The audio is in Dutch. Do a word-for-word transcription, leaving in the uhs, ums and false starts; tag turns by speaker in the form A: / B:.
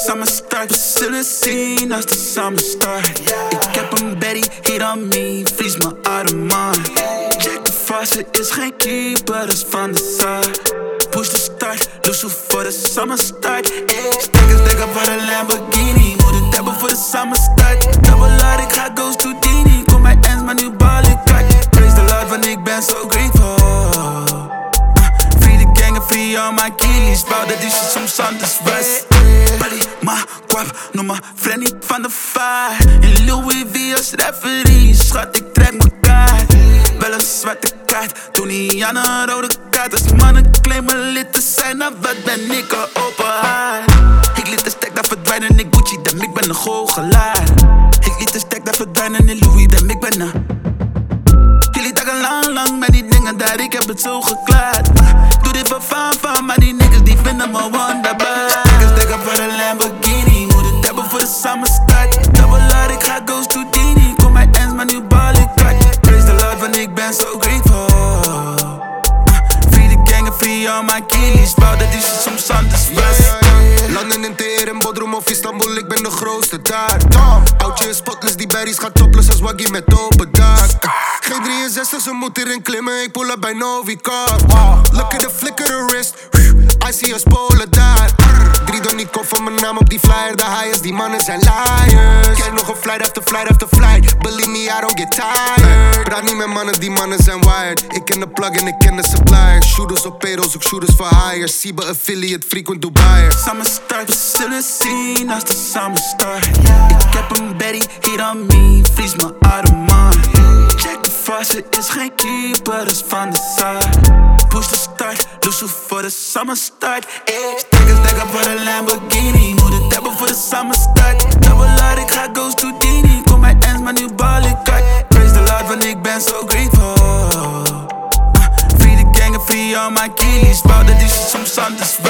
A: summer start. We zullen zien als de summer start. Ik heb een Betty hier aan me, vries me uit de man. Check de fase, is geen keeper, dat is van de zaak. Push de start, loesoe voor de summer start. Stekken, stekken voor de Lamborghini, moet het hebben voor de summer start. Double hard, ik ga ghost to Dini, kom mijn ends, maar nu bal ik uit. Praise the Lord, want ik ben so grateful. Free on my killies, bouw dat die shit soms anders was. Bali, ma, kwap, noem me Frenny van de vaart. In Louis V als referee, schat ik trek m'n kaart. Wel een zwarte kaart, toen niet aan een rode kaart. Als mannen claimen lid te zijn, dan wat ben ik een open haard. Ik liet de stek daar verdwijnen in Gucci, dan ik ben een goochelaar. Ik liet de stek daar verdwijnen in Louis, dan ik ben een... Jullie dagen lang, lang met die dingen daar, ik heb het zo geklaard. Doe dit voor fan van, maar die niggas die vinden me wonderbaar. Stekken, stekken voor de Lamborghini, moet het hebben voor de summer start. Double hard, ik ga ghost to Dini, kom mijn ends, maar nu bal ik uit. Praise the Lord, want ik ben so grateful. Free the gang en free all my killies, bouw dat die shit soms anders was.
B: Landen in Teher, in Bodrum of Istanbul, ik ben de grootste daar. Oudje is spotless, die berries gaat topless als Waggy met open dak. G drieënzestig, ze moet erin klimmen, ik pull up bij Novikar. Look at the flicker the wrist, I see us polen daar. Drie door niet kop van mijn naam op die flyer, de highest, die mannen zijn liars. Kijk nog een flight after flight after flight, believe me, I don't get tired. Praat niet met mannen, die mannen zijn wired. Ik ken de plug en ik ken de suppliers. Shooters op payrolls, ook shooters for hire. Siebe affiliate, frequent Dubai.
A: Summer start, we zullen zien als de summer start. Ik heb een Betty hier aan me, vries me uit de man. Check de fase, is geen keeper, dat is van de zaak. Push de start, loesoe voor de summer start. Stekken, stekken voor de Lamborghini, moet het hebben voor de summer start. Double hard, ik ga ghost to Dini, kom mijn ends, maar nu bal ik uit. Praise the Lord, want ik ben so grateful. Free the gang en free all my killies, bouw dat die shit soms anders was.